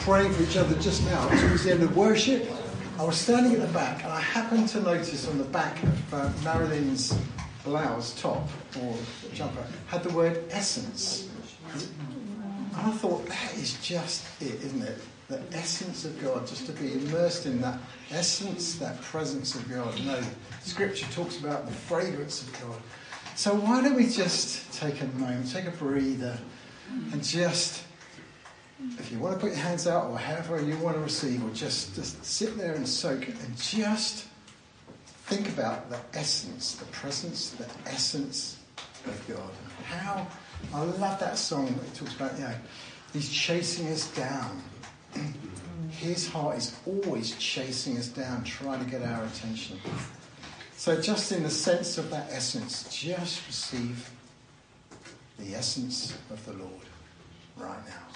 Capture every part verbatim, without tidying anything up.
praying for each other just now, towards the end of worship, I was standing at the back and I happened to notice on the back of uh, Marilyn's blouse, top, or jumper, had the word essence. And I thought, that is just it, isn't it? The essence of God, just to be immersed in that essence, that presence of God. You know, Scripture talks about the fragrance of God. So why don't we just take a moment, take a breather, and just, if you want to put your hands out or however you want to receive, or just, just sit there and soak it, and just think about the essence, the presence, the essence of God. How, I love that song that it talks about, you know, He's chasing us down. His heart is always chasing us down, trying to get our attention. So just in the sense of that essence, just receive the essence of the Lord right now.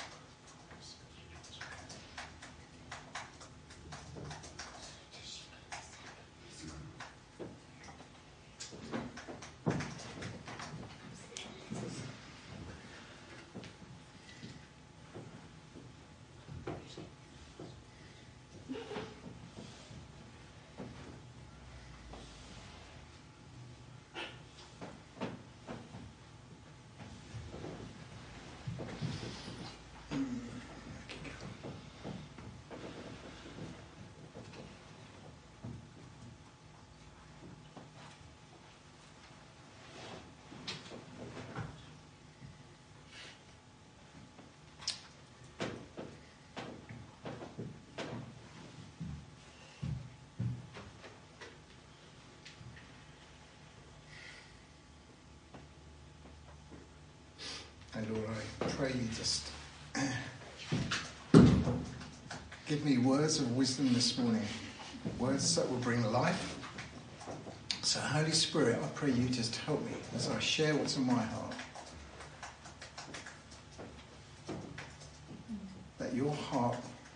And Lord, I pray you just give me words of wisdom this morning, words that will bring life. So Holy Spirit, I pray you just help me as I share what's in my heart. That your heart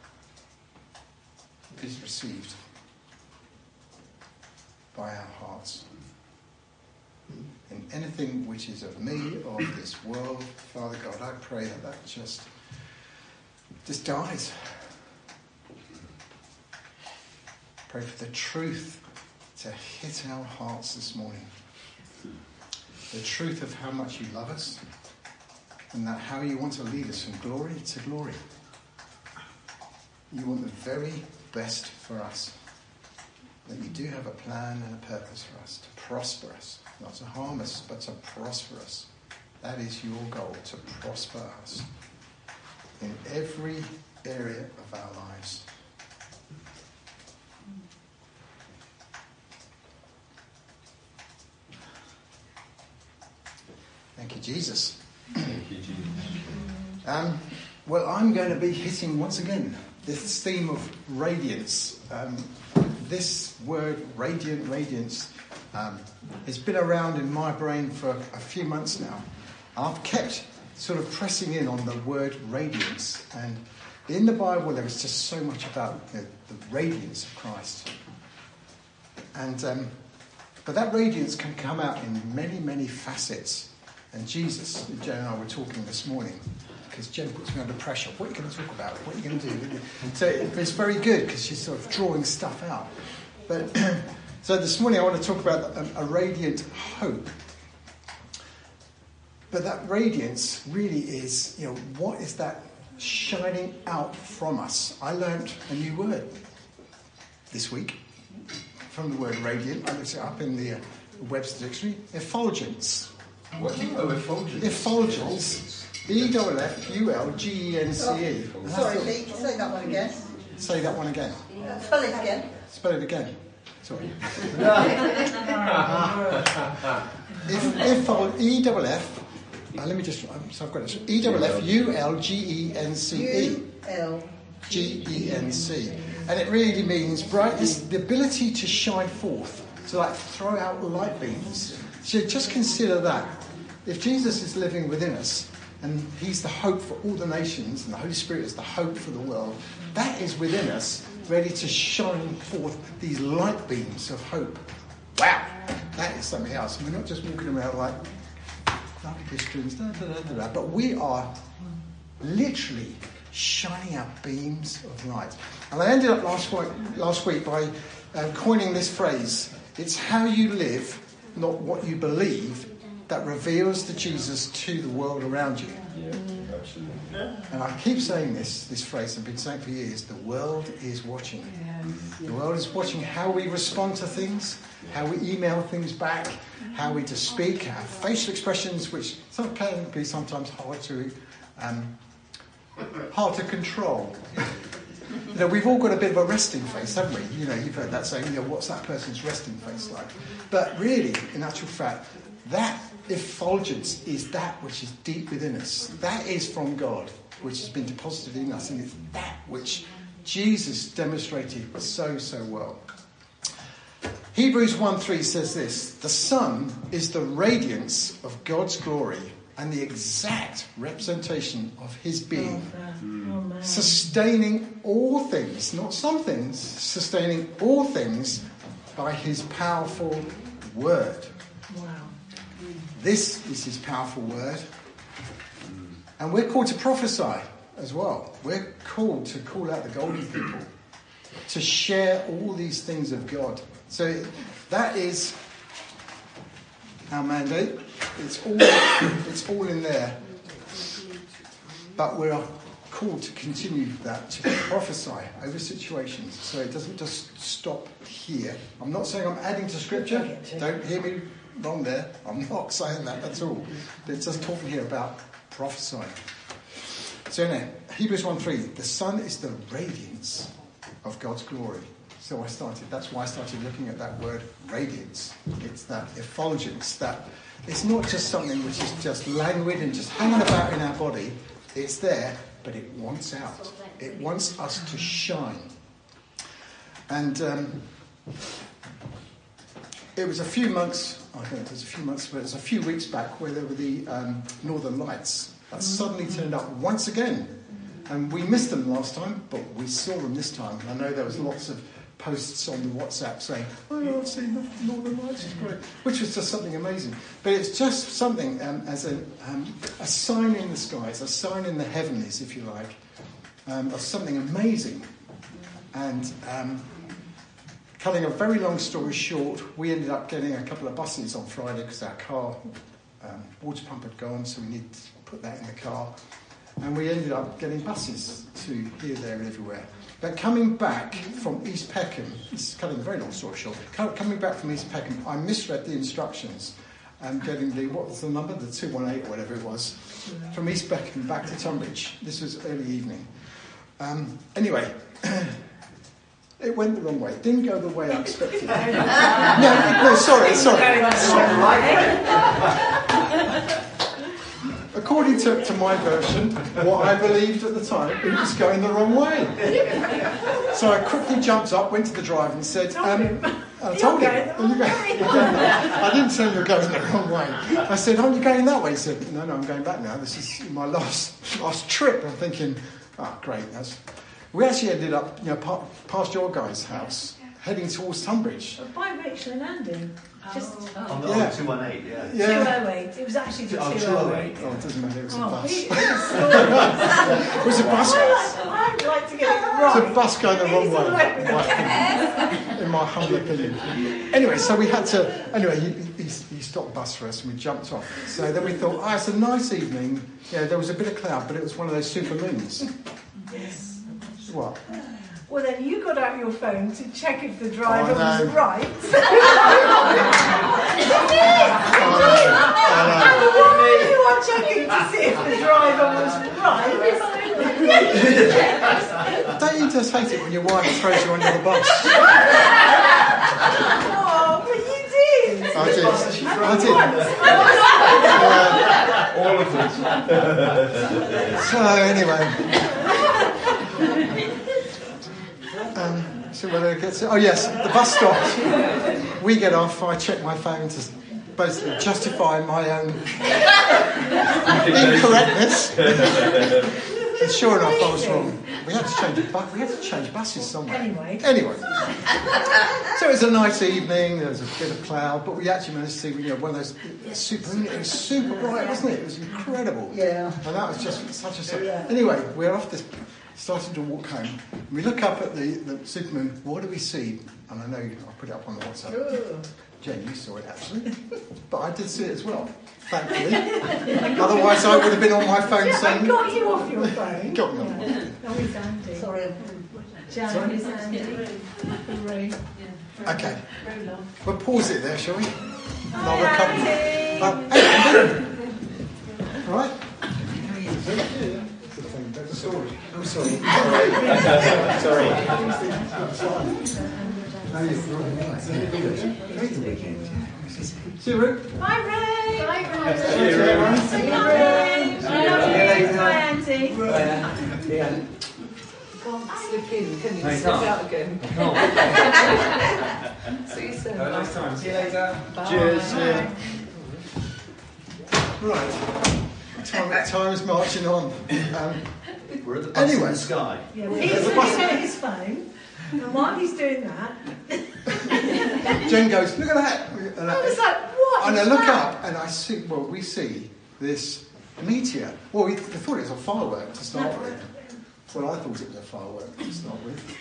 is received by our hearts. In anything which is of me or of this world, Father God, I pray that that just, just dies. Pray for the truth to hit our hearts this morning. The truth of how much you love us and that how you want to lead us from glory to glory. You want the very best for us. That you do have a plan and a purpose for us, to prosper us. Not to harm us, but to prosper us. That is your goal, to prosper us in every area of our lives. Thank you, Jesus. Thank you, Jesus. Um, well, I'm going to be hitting once again this theme of radiance. Um, this word, radiant, radiance, Um, it's been around in my brain for a few months now. I've kept sort of pressing in on the word radiance. And in the Bible, there is just so much about the, the radiance of Christ. And um, but that radiance can come out in many, many facets. And Jesus, Jen and I were talking this morning, because Jen puts me under pressure. What are you going to talk about? What are you going to do? So it's very good because she's sort of drawing stuff out. But so this morning I want to talk about a, a radiant hope. But that radiance really is, you know, what is that shining out from us? I learned a new word this week from the word radiant. I looked it up in the uh, Webster Dictionary. Effulgence. What? Oh, effulgence. Effulgence. E F F U L G E N C E. Oh, sorry, Pete, say that one again. Say that one again. Uh, spell it again. Spell it again. Sorry. if, if, E F F, uh, let me just, so I've got it. E F F U L G E N C E. U L G E N C. And it really means brightness, the ability to shine forth, to like throw out light beams. So just consider that. If Jesus is living within us, and he's the hope for all the nations, and the Holy Spirit is the hope for the world, that is within us, ready to shine forth these light beams of hope. Wow, that is something else. We're not just walking around like, like Christians, da, da, da, da, da, but we are literally shining out beams of light. And I ended up last week, last week by uh, coining this phrase. It's how you live, not what you believe, that reveals the Jesus to the world around you. Yeah, absolutely. And I keep saying this, this phrase, I've been saying it for years, the world is watching. The world is watching how we respond to things, how we email things back, how we just speak, our facial expressions, which some can be sometimes hard to um, hard to control. You know, we've all got a bit of a resting face, haven't we? You know, you've heard that saying, you know, what's that person's resting face like? But really, in actual fact, that effulgence is that which is deep within us. That is from God, which has been deposited in us, and it's that which Jesus demonstrated so, so well. Hebrews one three says this: the Son is the radiance of God's glory and the exact representation of his being, oh, oh, sustaining all things, not some things, sustaining all things by his powerful word. Wow. This is his powerful word. And we're called to prophesy as well. We're called to call out the golden people, to share all these things of God. So that is our mandate. It's all, it's all in there. But we're called to continue that, to prophesy over situations. So it doesn't just stop here. I'm not saying I'm adding to scripture. Don't hear me wrong there. I'm not saying that at all. But it's just talking here about prophesying. So now, Hebrews one three, the Son is the radiance of God's glory. So I started, that's why I started looking at that word radiance. It's that effulgence, that it's not just something which is just languid and just hanging about in our body. It's there, but it wants out. It wants us to shine. And um, it was a few months, I don't know if it was a few months, but it was a few weeks back where there were the um, Northern Lights that suddenly turned up once again. And we missed them last time, but we saw them this time. I know there was lots of posts on the WhatsApp saying, oh, I've seen the Northern Lights, it's great, which was just something amazing. But it's just something um, as a, um, a sign in the skies, a sign in the heavenlies, if you like, um, of something amazing. And um, cutting a very long story short, we ended up getting a couple of buses on Friday because our car, um, water pump had gone, so we needed to put that in the car. And we ended up getting buses to here, there and everywhere. But coming back from East Peckham, it's cutting a very long story short, coming back from East Peckham, I misread the instructions and getting the, what was the number? The two one eight or whatever it was, from East Peckham back to Tunbridge. This was early evening. Um, anyway, it went the wrong way. It didn't go the way I expected. no, it, no, sorry, sorry. sorry. According to, to my version, what I believed at the time, it was going the wrong way. So I quickly jumped up, went to the driver and said, um, I told him, I didn't tell him you're going the wrong way. I said, aren't you going that way? He said, no, no, I'm going back now. This is my last last trip. I'm thinking, oh, great. That's... We actually ended up, you know, past your guy's house, heading towards Tunbridge. By Rachel and Andy. Just Oh, oh. no, Yeah. two one eight, yeah. Yeah. two oh eight. It was actually the Oh, two two oh oh eight. eight. Oh, it doesn't matter, it was a Oh, bus. he- It it was was a bus. I like, I like to get it right. It's a bus going the wrong He's all way, right with the right, in my humble opinion. Anyway, so we had to, anyway, he, he, he stopped the bus for us and we jumped off. So then we thought, oh, it's a nice evening. Yeah, there was a bit of cloud, but it was one of those super moons. Yes. What? Well, then you got out your phone to check if the driver Oh, I know. was right. Oh, Why you are checking to see if the driver was right? don't you just hate it when your wife throws you under the bus? Oh, but you did. I did. I did. All of it. So anyway. Um, so where did I get to? Oh yes, the bus stopped. We get off. I check my phone to basically justify my own incorrectness. And sure enough, I was wrong. We had to change a bus. We had to change buses somewhere. Anyway. Anyway. So it was a nice evening. There was a bit of cloud, but we actually managed to see, you know, one of those super. It was super bright, wasn't it? It was incredible. Yeah. And that was just such a. Such. Anyway, we're off this. Started to walk home. We look up at the, the supermoon. What do we see? And I know I'll put it up on the WhatsApp. Ooh. Jen, you saw it actually, but I did see it as well. Thankfully. Otherwise, I would have been on my phone Yeah, I saying. got you off your phone. Got me on my phone. Oh, it's Andy. Sorry. Jan is Andy. Ray. Okay. We'll pause it there, shall we? Hi, Another couple. Andy. Uh, hey, Andy. All right. Sorry. I'm sorry. See you, Rick. Hi, Ray. Hi, Ray. See you, Ray. See you, Ray. Hi, Andy. Slip in, can you No, you slip can't. out again? Can't. See you soon. Have a nice time. See you later. Bye. Cheers. Yeah. Right. Time, time is marching on. Um, We're at the bus in the sky. Yeah, well, he's looking at his phone, and while he's doing that, Jen goes, look at that. And I was like, what? And is I look that? up and I see, well, we see this meteor. Well, we, we thought it was a firework to start with. Well, I thought it was a firework to start with.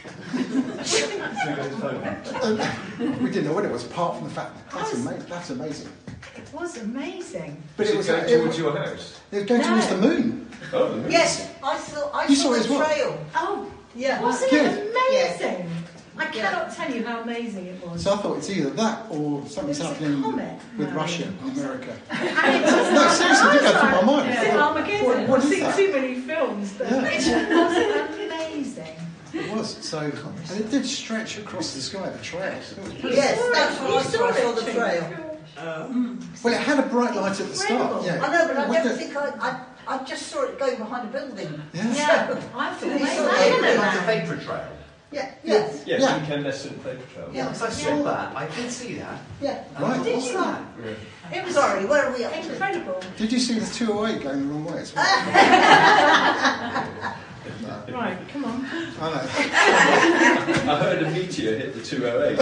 And we didn't know what it was, apart from the fact that's, ama- that's amazing. It was amazing. But Is it was going it, towards your house? it was going No. towards the moon. Oh, the moon. Yes, I saw. I You saw saw it the as well? trail. Oh, Yeah. wasn't Good. it amazing? I cannot tell you how amazing it was. So I thought it's either that or something's It was a happening comet. with No. Russia and America. And it was No, seriously, it did go through my mind. Is it Armageddon? What- what I've is seen that? too many films. But Yeah. It was amazing. It was. So, and it did stretch across the sky, the trail. It was pretty- Yes, that's what I You saw. I saw the it, trail. Well, it had a bright light at the start. Incredible. Yeah. I know, but I Wasn't don't it? think I. I, I just saw it going behind a building. Yeah. Yeah, I thought You they saw were it. in Like a that. vapor trail. Yeah. Yes. Yes, Yeah. incandescent vapor trail. Yeah. Because I saw that. I did see that. Yeah. Right. Did What's you? that? It was Sorry, where are we up to? incredible. Did you see the two oh eight going the wrong way as well? No. Right, come on. I know. I heard a meteor hit the two oh eight.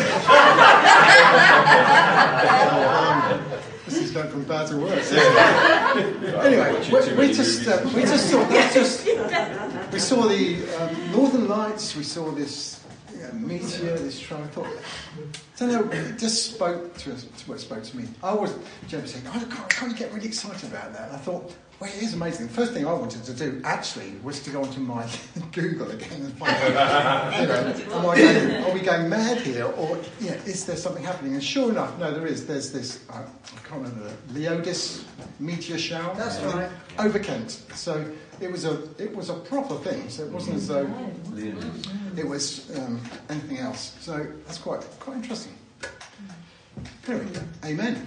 This is going from bad to worse. Anyway, we, we just uh, we just saw we just we saw the um, northern lights. We saw this yeah, meteor, this trail. I thought, I don't know, it just spoke to us. To what it spoke to me. I was Jen was saying, oh, can't, can't you get really excited about that? And I thought, well, it is amazing. The first thing I wanted to do actually was to go onto my Google again and find out, you know, am I going, are we going mad here, or you know, is there something happening? And sure enough, no, there is. There's this, uh, I can't remember the Leodis meteor shower. That's I think, right. over Kent. So it was a it was a proper thing. So it wasn't as though it was um, anything else. So that's quite quite interesting. Anyway, amen.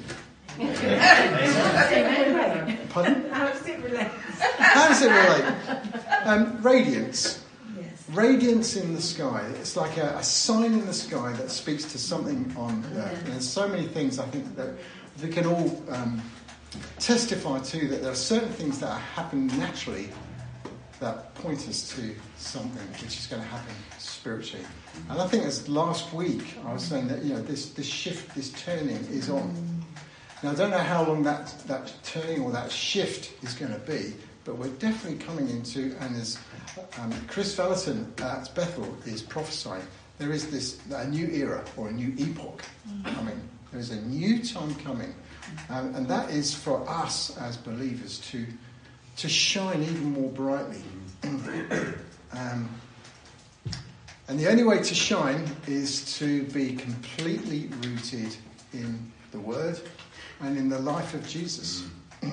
Anyway, Pardon? how does it relate? How does it relate? Um, radiance. Yes. Radiance in the sky. It's like a, a sign in the sky that speaks to something on earth. And there's so many things I think that we can all um, testify to, that there are certain things that happen naturally that point us to something which is going to happen spiritually. And I think as last week I was saying that, you know, this, this shift, this turning is on. Now, I don't know how long that, that turning or that shift is going to be, but we're definitely coming into, and as um, Chris Valentin at Bethel is prophesying, there is this a new era or a new epoch coming. There is a new time coming, um, and that is for us as believers to to shine even more brightly. um, and the only way to shine is to be completely rooted in the Word and in the life of Jesus.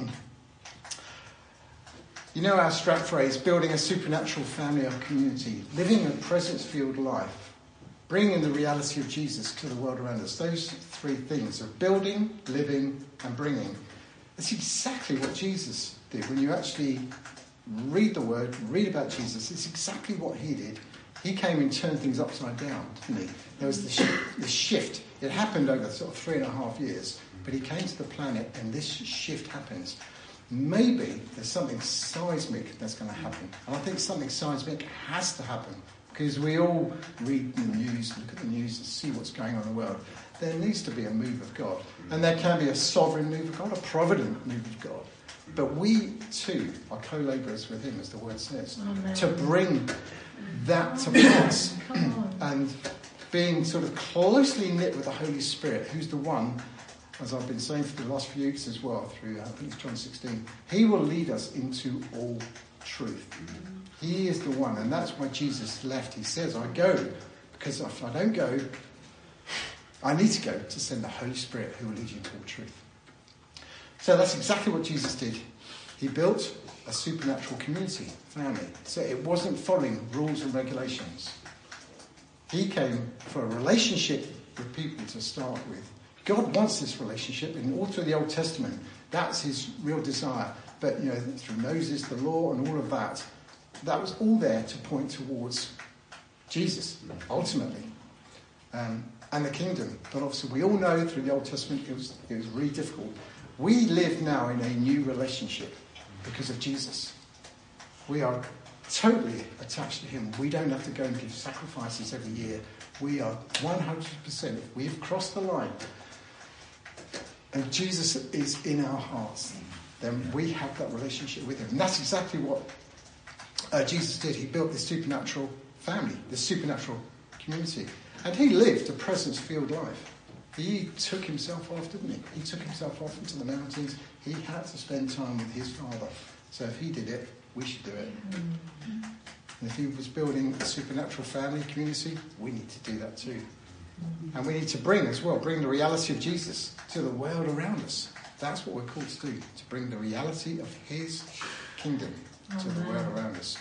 You know our strap phrase, building a supernatural family or community, living a presence-filled life, bringing the reality of Jesus to the world around us. Those three things of building, living and bringing. It's exactly what Jesus did. When you actually read the Word, read about Jesus, it's exactly what he did. He came and turned things upside down, didn't he? There was the, sh- the shift. It happened over sort of three and a half years, but he came to the planet and this shift happens. maybe there's something seismic that's going to happen. And I think something seismic has to happen, because we all read the news, look at the news and see what's going on in the world. There needs to be a move of God. And there can be a sovereign move of God, a provident move of God. But we too are co-labourers with him, as the word says, Amen. To bring that to pass. And being sort of closely knit with the Holy Spirit, who's the one, as I've been saying for the last few weeks as well, through I think it's John sixteen, he will lead us into all truth. He is the one, and that's why Jesus left. He says, I go, because if I don't go, I need to go to send the Holy Spirit who will lead you into all truth. So that's exactly what Jesus did. He built a supernatural community, family. So it wasn't following rules and regulations. He came for a relationship with people to start with. God wants this relationship, and all through the Old Testament, that's his real desire. But, you know, through Moses, the law, and all of that, that was all there to point towards Jesus, ultimately, um, and the kingdom. But obviously, we all know through the Old Testament, it was it was really difficult. We live now in a new relationship because of Jesus. We are totally attached to him. We don't have to go and give sacrifices every year. We are one hundred percent. We've crossed the line. And Jesus is in our hearts. Then we have that relationship with him. And that's exactly what uh, Jesus did. He built this supernatural family, this supernatural community. And he lived a presence-filled life. He took himself off, didn't he? He took himself off into the mountains. He had to spend time with his Father. So if he did it, we should do it. And if he was building a supernatural family community, we need to do that too. And we need to bring as well, bring the reality of Jesus to the world around us. That's what we're called to do, to bring the reality of his kingdom to the world around us.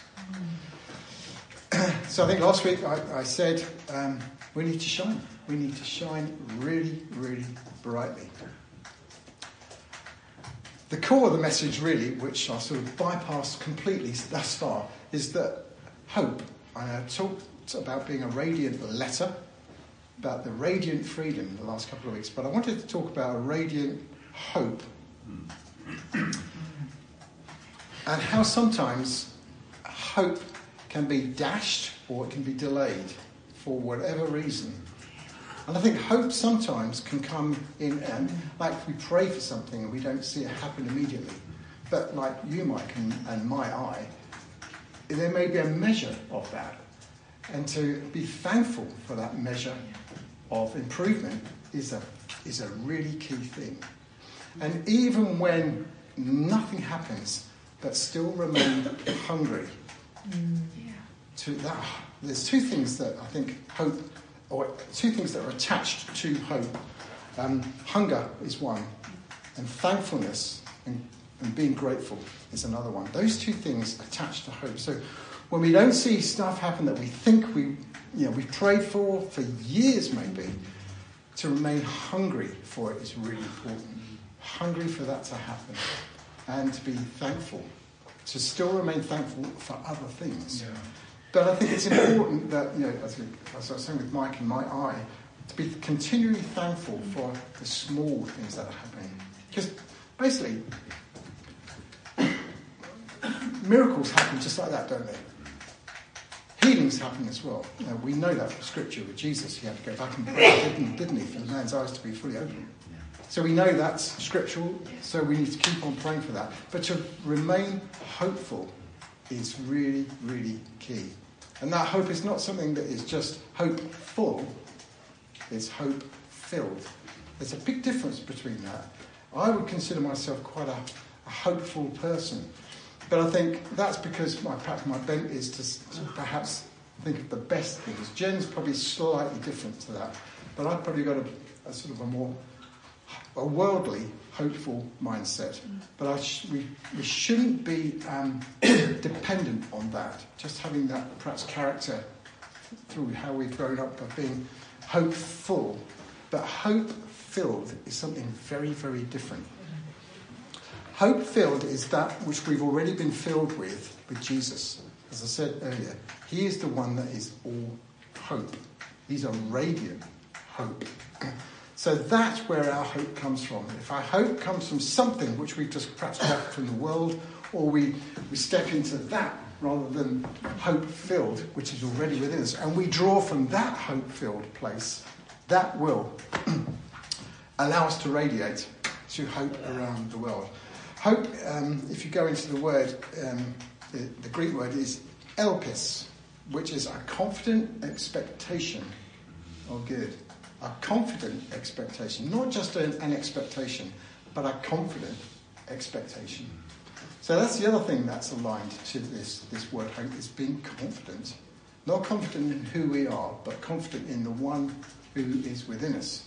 So I think last week I, I said um, we need to shine. We need to shine really, really brightly. The core of the message really, which I sort of bypassed completely thus far, is that hope. I talked about being a radiant letter, about the radiant freedom the last couple of weeks, but I wanted to talk about a radiant hope. And how sometimes hope can be dashed or it can be delayed for whatever reason. And I think hope sometimes can come in, and like we pray for something and we don't see it happen immediately. But like you, Mike, and, and my eye, there may be a measure of that. And to be thankful for that measure of improvement is a is a really key thing. And even when nothing happens, but still remain hungry. Mm. Yeah. To that, there's two things that I think hope, or two things that are attached to hope. Um, hunger is one, and thankfulness and, and being grateful is another one. Those two things attached to hope. So when we don't see stuff happen that we think we, you know, we've prayed for for years maybe, to remain hungry for it is really important. Hungry for that to happen, and to be thankful, to still remain thankful for other things. Yeah. But I think it's important that, you know, as, as I was saying with Mike and my eye, to be continually thankful for the small things that are happening. Because basically, miracles happen just like that, don't they? Healings happen as well. You know, we know that from Scripture with Jesus. He had to go back and pray, didn't, didn't he, for the man's eyes to be fully open. So we know that's scriptural, so we need to keep on praying for that. But to remain hopeful is really, really key. And that hope is not something that is just hopeful, it's hope-filled. There's a big difference between that. I would consider myself quite a, a hopeful person. But I think that's because my, perhaps my bent is to, to perhaps think of the best things. Jen's probably slightly different to that. But I've probably got a, a sort of a more a worldly, hopeful mindset. But I sh- we, we shouldn't be um, dependent on that. Just having that, perhaps, character through how we've grown up of being hopeful. But hope-filled is something very, very different. Hope-filled is that which we've already been filled with, with Jesus. As I said earlier, he is the one that is all hope. He's a radiant hope. So that's where our hope comes from. If our hope comes from something which we've just perhaps got from the world, or we, we step into that rather than hope-filled, which is already within us, and we draw from that hope-filled place, that will allow us to radiate to hope around the world. Hope, um, if you go into the word, um, the, the Greek word is elpis, which is a confident expectation of good. A confident expectation, not just an, an expectation, but a confident expectation. So that's the other thing that's aligned to this, this word hope, is being confident. Not confident in who we are, but confident in the one who is within us.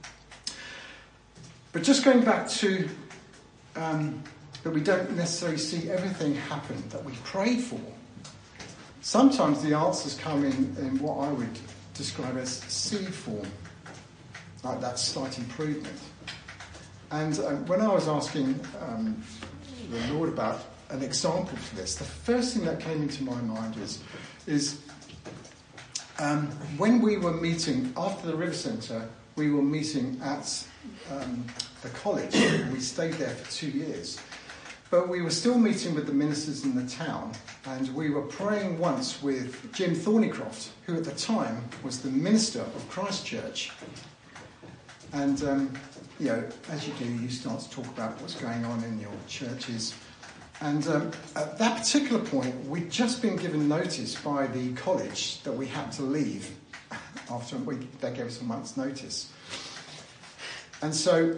But just going back to um, that we don't necessarily see everything happen that we pray for. Sometimes the answers come in, in what I would describe as seed form, like that slight improvement. And um, when I was asking um, the Lord about an example for this, the first thing that came into my mind is, is um, when we were meeting after the River Centre, we were meeting at um, the college. We stayed there for two years. But we were still meeting with the ministers in the town, and we were praying once with Jim Thornycroft, who at the time was the minister of Christchurch. And, um, you know, as you do, you start to talk about what's going on in your churches. And um, at that particular point, we'd just been given notice by the college that we had to leave after we, they gave us a month's notice. And so,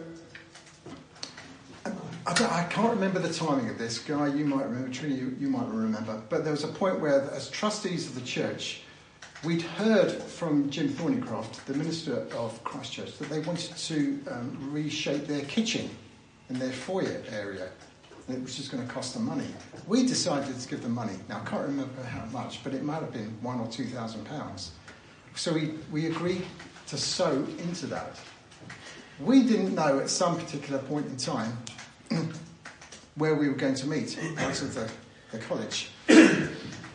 I, don't, I can't remember the timing of this. Guy, you might remember, Trini, you, you might remember. But there was a point where, as trustees of the church, we'd heard from Jim Thornycroft, the minister of Christchurch, that they wanted to um, reshape their kitchen in their foyer area, which is going to cost them money. We decided to give them money. Now, I can't remember how much, but it might have been one or two thousand pounds. So we, we agreed to sow into that. We didn't know at some particular point in time where we were going to meet out of the, the college. And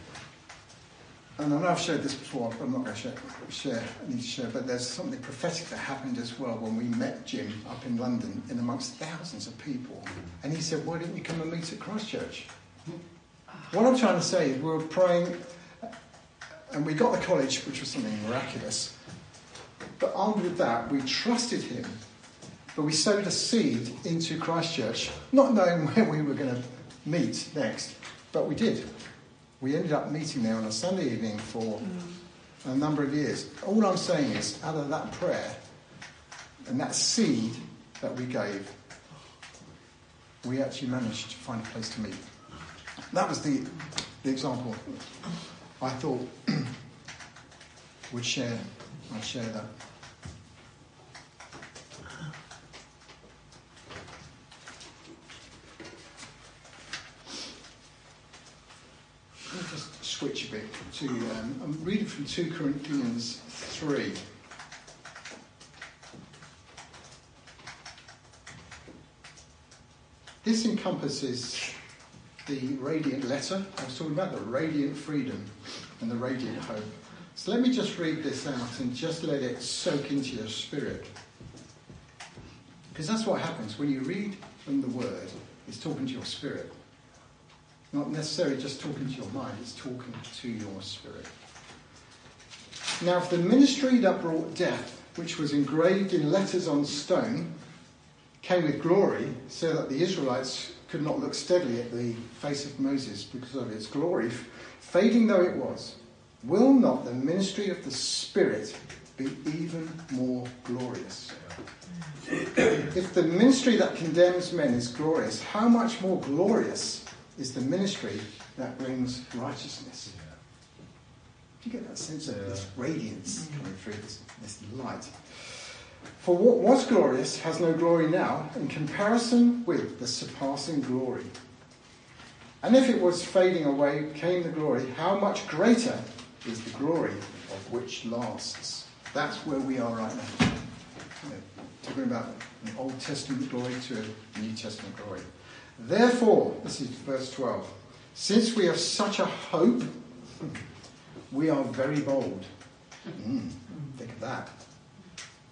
I know I've shared this before, but I'm not going to share, share, I need to share, but there's something prophetic that happened as well when we met Jim up in London in amongst thousands of people. And he said, why didn't you come and meet at Christchurch? What I'm trying to say is we were praying, and we got the college, which was something miraculous. But armed with that, we trusted him, but we sowed a seed into Christchurch, not knowing where we were going to meet next, but we did. We ended up meeting there on a Sunday evening for a number of years. All I'm saying is, out of that prayer and that seed that we gave, we actually managed to find a place to meet. That was the, the example I thought would share. I'd share that. Let me just switch a bit to, um, I'm reading from two Corinthians three. This encompasses the radiant letter. I was talking about the radiant freedom and the radiant hope. So let me just read this out and just let it soak into your spirit. Because that's what happens when you read from the Word. It's talking to your spirit. Not necessarily just talking to your mind, it's talking to your spirit. Now, if the ministry that brought death, which was engraved in letters on stone, came with glory, so that the Israelites could not look steadily at the face of Moses because of its glory, fading though it was, will not the ministry of the Spirit be even more glorious? If the ministry that condemns men is glorious, how much more glorious is the ministry that brings righteousness? Do you get that sense of this radiance coming through, this, this light? For what was glorious has no glory now in comparison with the surpassing glory. And if it was fading away, came the glory, how much greater is the glory of which lasts? That's where we are right now. You know, talking about an Old Testament glory to a New Testament glory. Therefore, this is verse twelve, since we have such a hope, we are very bold. Mm, think of that.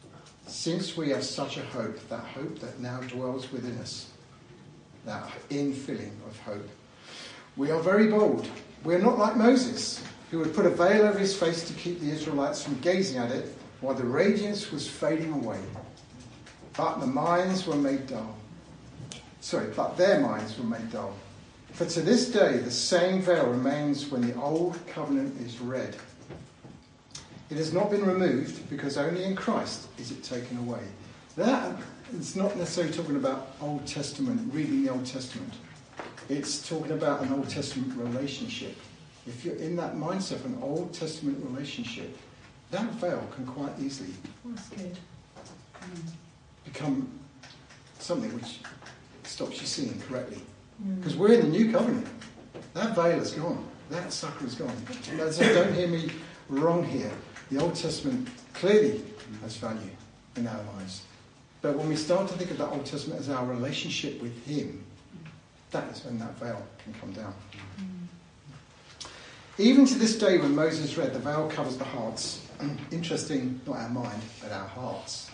since we have such a hope, that hope that now dwells within us, that infilling of hope, we are very bold. We are not like Moses, who would put a veil over his face to keep the Israelites from gazing at it while the radiance was fading away. But the minds were made dull. Sorry, but their minds were made dull. For to this day the same veil remains when the old covenant is read. It has not been removed because only in Christ is it taken away. That is not necessarily talking about Old Testament, reading the Old Testament. It's talking about an Old Testament relationship. If you're in that mindset of an Old Testament relationship, that veil can quite easily That's good. become something which stops you seeing correctly. Mm. Because we're in the new covenant. That veil is gone. That sucker is gone. So don't hear me wrong here. The Old Testament clearly has value in our lives. But when we start to think of that Old Testament as our relationship with him, that is when that veil can come down. Mm. Even to this day when Moses read, the veil covers the hearts. Interesting, not our mind, but our hearts.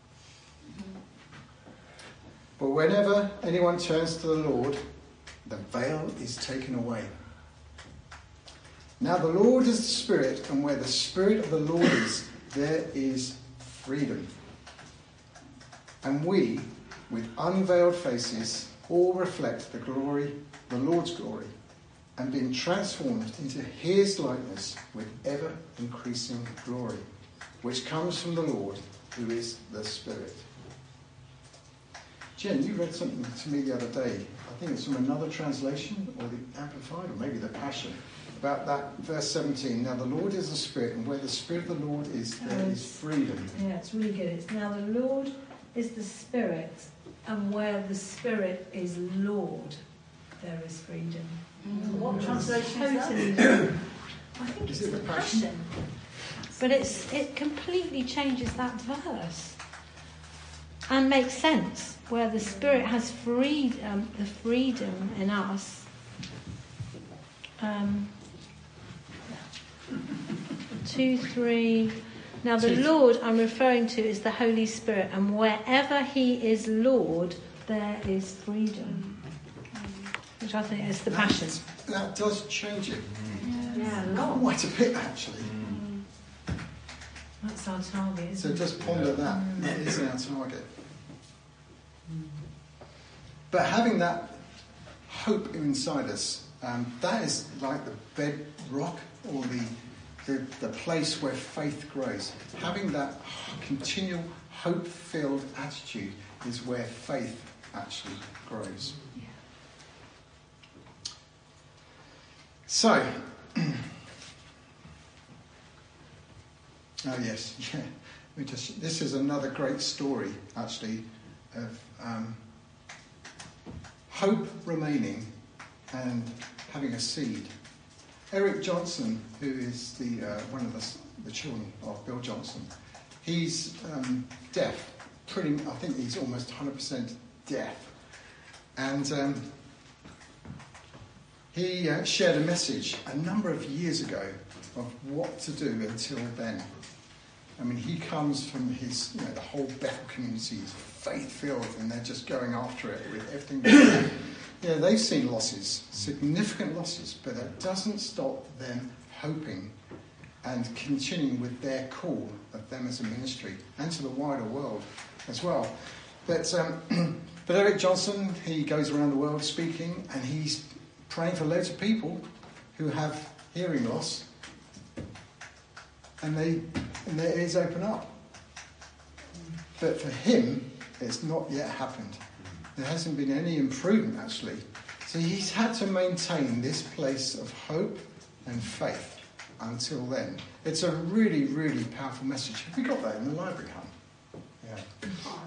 But whenever anyone turns to the Lord, the veil is taken away. Now the Lord is the Spirit, and where the Spirit of the Lord is, there is freedom. And we, with unveiled faces, all reflect the glory, the Lord's glory, and being transformed into his likeness with ever increasing glory, which comes from the Lord, who is the Spirit. Jen, you read something to me the other day. I think it's from another translation, or the Amplified, or maybe the Passion, about that verse seventeen. Now the Lord is the Spirit, and where the Spirit of the Lord is, there is freedom. Yeah, it's really good. It's now the Lord is the Spirit, and where the Spirit is Lord, there is freedom. Mm. What translation is Totally that? different. I think Is it's it the the Passion? Passion. But it's it completely changes that verse and makes sense. Where the Spirit has freedom, the freedom in us. Um, two, three. Now the Lord I'm referring to is the Holy Spirit, and wherever He is Lord, there is freedom. Which I think is the Passion. That does change it. Yeah, a Not lot. quite a bit, actually. That's our target, isn't So it? just ponder that. That is our target. But having that hope inside us, um, that is like the bedrock or the, the the place where faith grows. Having that continual hope-filled attitude is where faith actually grows. So, oh yes, yeah. We just, this is another great story, actually, of um, hope remaining and having a seed. Eric Johnson, who is the uh, one of the, the children of Bill Johnson, he's um, deaf. Pretty, I think he's almost one hundred percent deaf, and um, he uh, shared a message a number of years ago of what to do until then. I mean, he comes from his, you know, the whole Bethel community is faith-filled, and they're just going after it with everything they can. You know, they've seen losses, significant losses, but that doesn't stop them hoping and continuing with their call of them as a ministry and to the wider world as well. But, um, but Eric Johnson, he goes around the world speaking, and he's praying for loads of people who have hearing loss, and they and their ears open up. But for him, it's not yet happened. There hasn't been any improvement, actually. So he's had to maintain this place of hope and faith until then. It's a really, really powerful message. Have we got that in the library, hon? Yeah.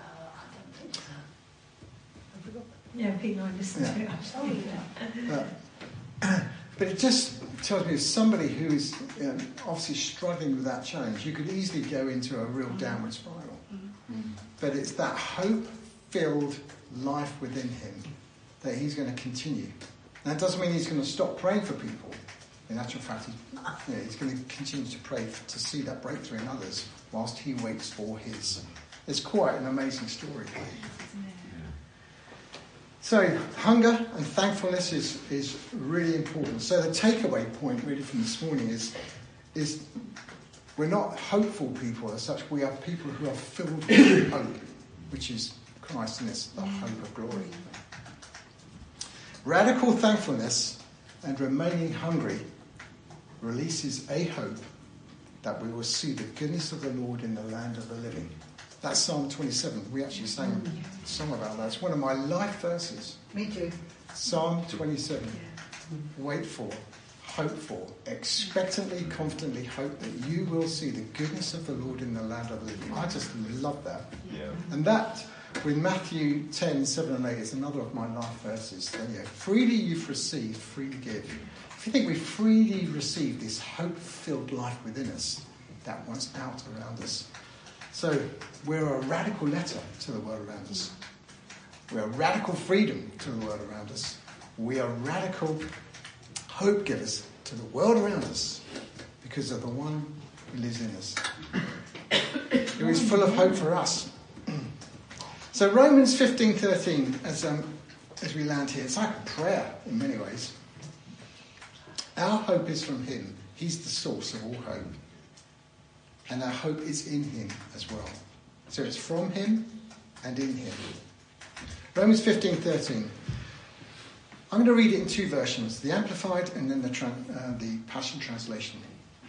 Yeah, Pete and I listened Yeah. to it. Absolutely. But, but it just tells me as somebody who is you know, obviously struggling with that challenge, you could easily go into a real downward spiral. Mm-hmm. But it's that hope-filled life within him that he's going to continue. Now, it doesn't mean he's going to stop praying for people. In actual fact, he's, you know, he's going to continue to pray to see that breakthrough in others whilst he waits for his It's quite an amazing story. So hunger and thankfulness is, is really important. So the takeaway point really from this morning is, is we're not hopeful people as such. We are people who are filled with hope, which is Christ in us, the hope of glory. Radical thankfulness and remaining hungry releases a hope that we will see the goodness of the Lord in the land of the living. That's Psalm twenty-seven. We actually sang a song about that. It's one of my life verses. Me too. Psalm twenty-seven. Wait for, hope for, expectantly, confidently hope that you will see the goodness of the Lord in the land of the living. I just love that. Yeah. And that, with Matthew ten, seven and eight, is another of my life verses. So, yeah, freely you've received, freely give. If you think we freely receive this hope-filled life within us, that wants out around us. So we're a radical letter to the world around us. We're a radical freedom to the world around us. We are radical hope givers to the world around us because of the one who lives in us, who is full of hope for us. So Romans fifteen thirteen, as um, as we land here, it's like a prayer in many ways. Our hope is from him. He's the source of all hope. And our hope is in him as well. So it's from him and in him. Romans fifteen thirteen. I'm going to read it in two versions, the Amplified and then the, tra- uh, the Passion Translation.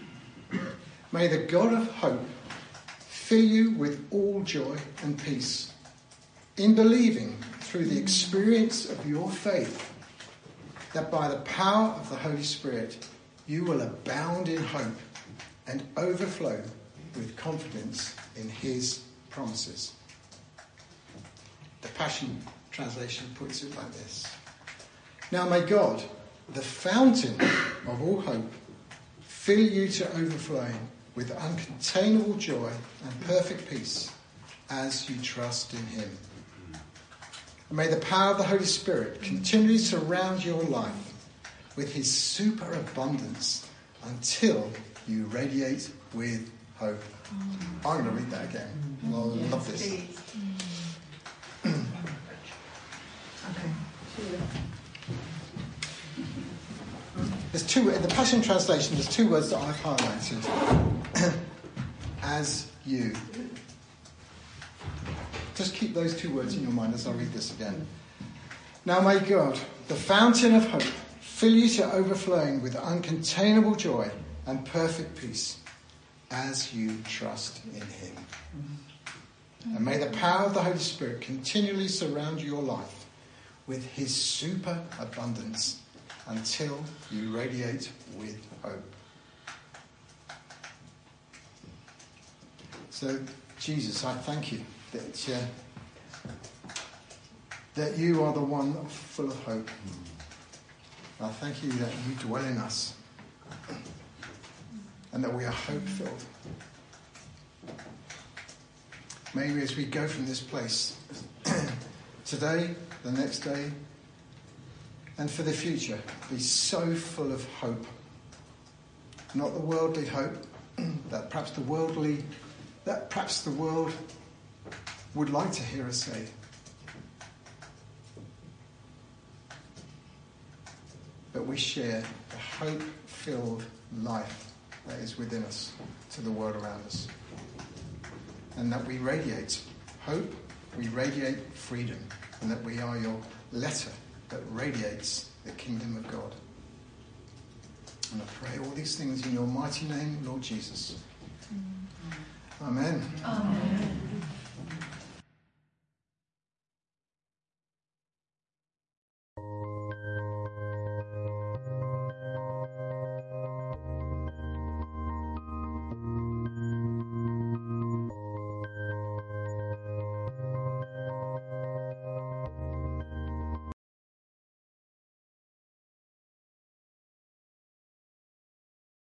May the God of hope fill you with all joy and peace in believing through the experience of your faith that by the power of the Holy Spirit you will abound in hope and overflow with confidence in his promises. The Passion Translation puts it like this. Now may God, the fountain of all hope, fill you to overflowing with uncontainable joy and perfect peace as you trust in him. And may the power of the Holy Spirit continually surround your life with his superabundance until you radiate with hope. I'm going to read that again. I love this. Okay. There's two, in the Passion Translation, there's two words that I've highlighted. As you. Just keep those two words in your mind as I read this again. Now may God, the fountain of hope, fill you to overflowing with uncontainable joy and perfect peace as you trust in him. And may the power of the Holy Spirit continually surround your life with his super abundance until you radiate with hope. So, Jesus, I thank you that, uh, that you are the one full of hope. I thank you that you dwell in us and that we are hope-filled. May we, as we go from this place today, the next day, and for the future, be so full of hope. Not the worldly hope that perhaps the worldly, that perhaps the world would like to hear us say. But we share the hope-filled life that is within us to the world around us. And that we radiate hope, we radiate freedom, and that we are your letter that radiates the kingdom of God. And I pray all these things in your mighty name, Lord Jesus. Amen. Amen.